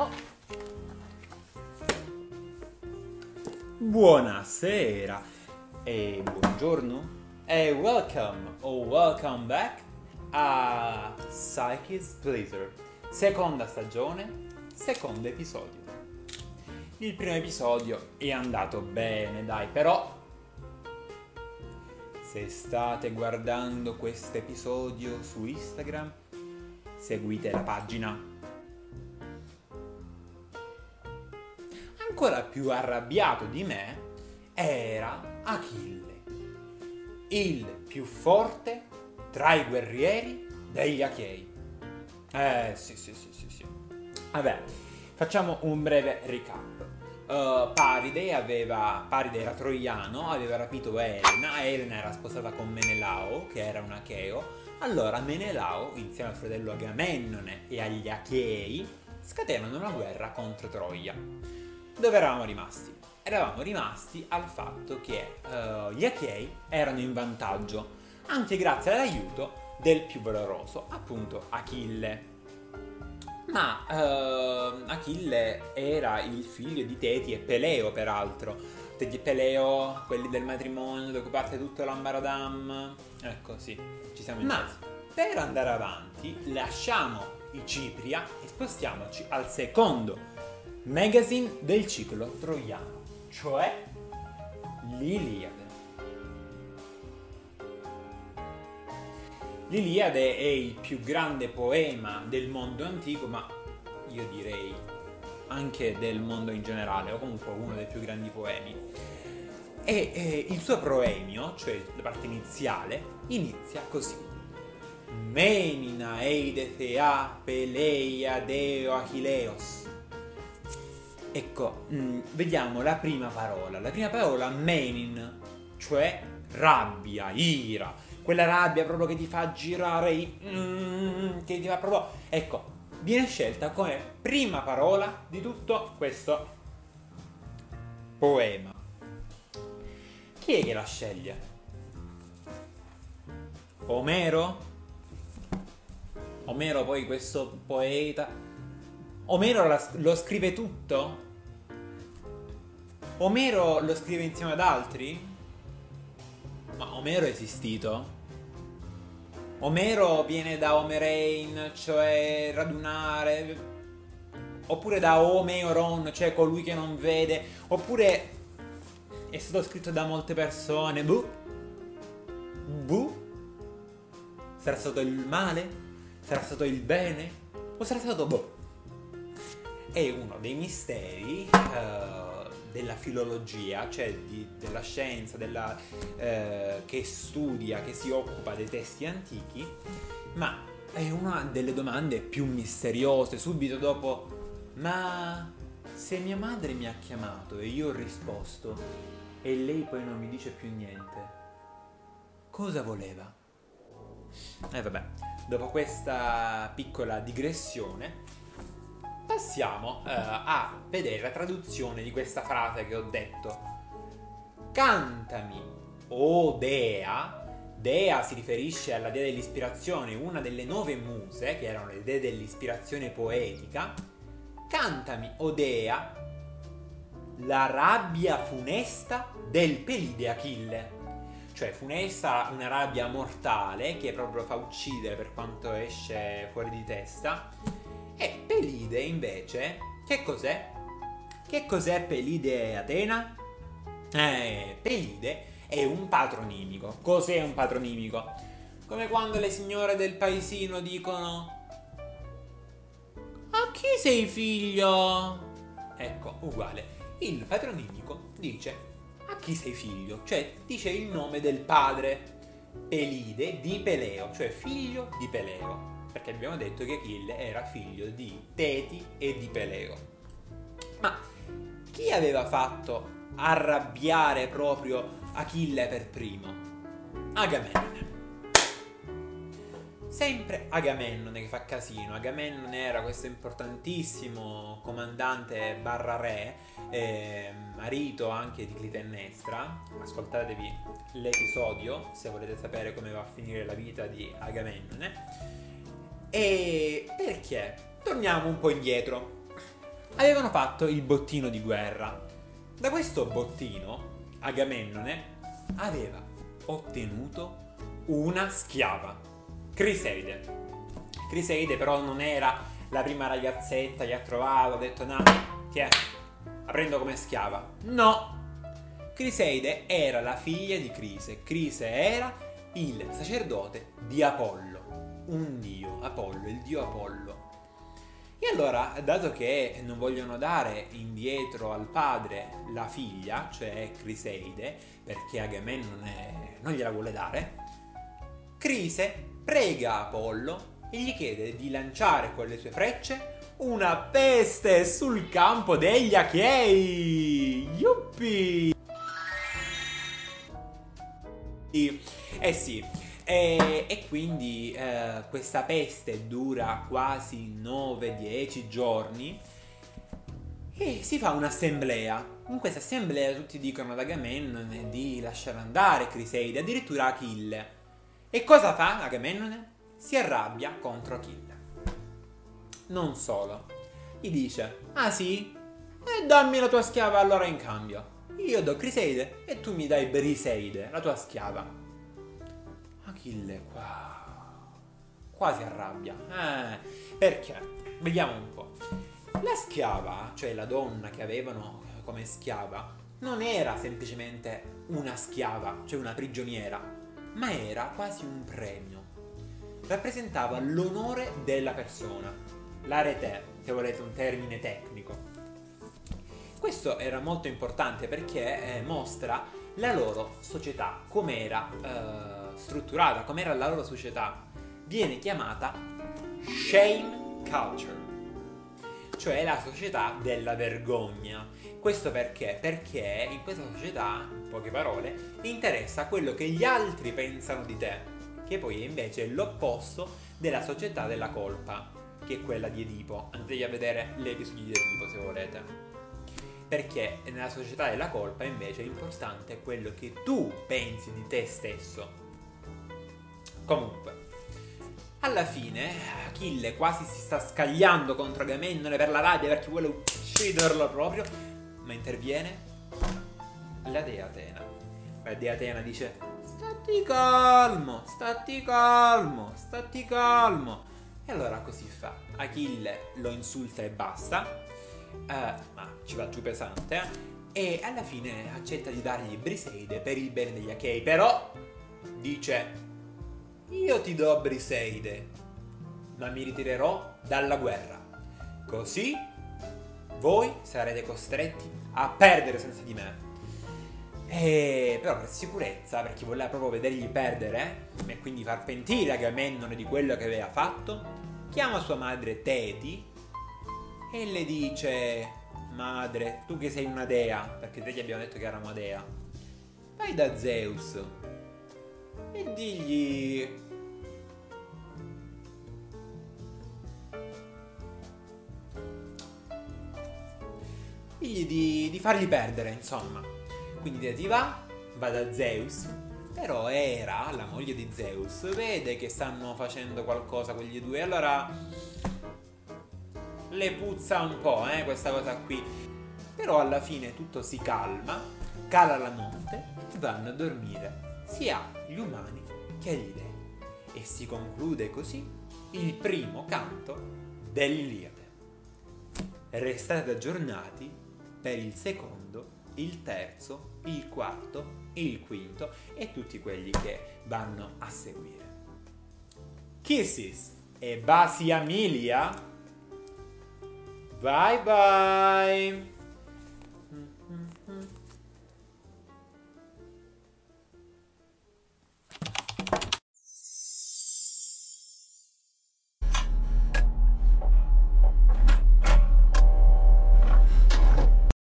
Oh. Buonasera e buongiorno e welcome back a Psyche's Pleasure, seconda stagione, secondo episodio. Il primo episodio è andato bene, dai, però se state guardando questo episodio su Instagram, seguite la pagina. Ancora più arrabbiato di me era Achille, il più forte tra i guerrieri degli Achei. Sì. Vabbè, facciamo un breve recap. Paride era troiano, aveva rapito Elena era sposata con Menelao, che era un Acheo. Allora Menelao, insieme al fratello Agamennone e agli Achei, scatenano una guerra contro Troia. Dove eravamo rimasti? Eravamo rimasti al fatto che gli Achei erano in vantaggio, anche grazie all'aiuto del più valoroso, appunto Achille. Ma Achille era il figlio di Teti e Peleo, peraltro. Teti e Peleo, quelli del matrimonio, da cui parte tutto l'ambaradam. Ecco, sì, ci siamo intesi. Ma per andare avanti, lasciamo i Cipria e spostiamoci al secondo magazine del ciclo troiano, cioè l'Iliade. L'Iliade è il più grande poema del mondo antico, ma io direi anche del mondo in generale, o comunque uno dei più grandi poemi. E il suo proemio, cioè la parte iniziale, inizia così: Menina eide Thea Peleia Deo Achilleos. Ecco, vediamo la prima parola. La prima parola, menin, cioè rabbia, ira. Quella rabbia proprio che ti fa girare, che ti fa proprio... Ecco, viene scelta come prima parola di tutto questo poema. Chi è che la sceglie? Omero? Omero poi questo poeta... Omero lo scrive tutto? Omero lo scrive insieme ad altri? Ma Omero è esistito? Omero viene da Omerein, cioè radunare, oppure da Omeoron, cioè colui che non vede, oppure è stato scritto da molte persone. Sarà stato il male? Sarà stato il bene? O sarà stato È uno dei misteri della filologia, cioè della scienza che studia, che si occupa dei testi antichi, ma è una delle domande più misteriose. Subito dopo, ma se mia madre mi ha chiamato e io ho risposto e lei poi non mi dice più niente, cosa voleva? Vabbè, dopo questa piccola digressione passiamo a vedere la traduzione di questa frase che ho detto. Cantami, o Dea. Dea si riferisce alla dea dell'ispirazione, una delle 9 muse, che erano le dee dell'ispirazione poetica. Cantami, o Dea, la rabbia funesta del Pelide Achille. Cioè funesta, una rabbia mortale che proprio fa uccidere per quanto esce fuori di testa. E Pelide invece, che cos'è? Che cos'è Pelide Atena? Pelide è un patronimico. Cos'è un patronimico? Come quando le signore del paesino dicono: a chi sei figlio? Ecco, uguale. Il patronimico dice: a chi sei figlio? Cioè dice il nome del padre. Pelide di Peleo, cioè figlio di Peleo. Perché abbiamo detto che Achille era figlio di Teti e di Peleo. Ma chi aveva fatto arrabbiare proprio Achille per primo? Agamennone. Sempre Agamennone che fa casino. Agamennone era questo importantissimo comandante barra re, marito anche di Clitennestra. Ascoltatevi l'episodio se volete sapere come va a finire la vita di Agamennone. E perché? Torniamo un po' indietro. avevano fatto il bottino di guerra. Da questo bottino Agamennone aveva ottenuto una schiava, Criseide. Criseide però non era la prima ragazzetta che ha trovato, ha detto no, tiè, la prendo come schiava. No, Criseide era la figlia di Crise. Crise era il sacerdote di Apollo, un dio, Apollo, il dio Apollo. E allora, dato che non vogliono dare indietro al padre la figlia, cioè Criseide, perché Agamennone non gliela vuole dare, Crise prega Apollo e gli chiede di lanciare con le sue frecce una peste sul campo degli Achei. Yuppi! Eh sì, e quindi questa peste dura quasi 9-10 giorni e si fa un'assemblea. In questa assemblea tutti dicono ad Agamennone di lasciare andare Criseide, addirittura Achille. E cosa fa Agamennone? Si arrabbia contro Achille. Non solo, gli dice: ah sì? E dammi la tua schiava allora in cambio. Io do Criseide e tu mi dai Briseide, la tua schiava. Achille qua si arrabbia. Perché? Vediamo un po'. La schiava, cioè la donna che avevano come schiava, non era semplicemente una schiava, cioè una prigioniera, ma era quasi un premio. Rappresentava l'onore della persona, l'arete, se volete un termine tecnico. Questo era molto importante perché mostra la loro società, com'era strutturata, com'era la loro società. Viene chiamata shame culture, cioè la società della vergogna. Questo perché? Perché in questa società, in poche parole, interessa quello che gli altri pensano di te, che poi è invece l'opposto della società della colpa, che è quella di Edipo. Andatevi a vedere l'episodio di Edipo se volete. Perché nella società della colpa invece è importante quello che tu pensi di te stesso. Comunque, alla fine Achille quasi si sta scagliando contro Agamennone per la rabbia perché vuole ucciderlo proprio, ma interviene la dea Atena. La dea Atena dice: stati calmo, stati calmo, stati calmo. E allora così fa. Achille lo insulta e basta, ma ci va giù pesante, e alla fine accetta di dargli Briseide per il bene degli Achei. Però dice: io ti do Briseide, ma mi ritirerò dalla guerra, così voi sarete costretti a perdere senza di me. E però per sicurezza, perché voleva proprio vedergli perdere e quindi far pentire Agamennone di quello che aveva fatto, chiama sua madre Teti e le dice: madre, tu che sei una dea, perché te gli abbiamo detto che era una dea, vai da Zeus e digli di fargli perdere, insomma. Quindi Teti va da Zeus, però Era, la moglie di Zeus, vede che stanno facendo qualcosa quegli due, allora le puzza un po', questa cosa qui. Però alla fine tutto si calma, cala la notte e vanno a dormire sia gli umani che gli dei. E si conclude così il primo canto dell'Iliade. Restate aggiornati per il secondo, il terzo, il quarto, il quinto e tutti quelli che vanno a seguire. Kisses e baci Amelia. Bye bye.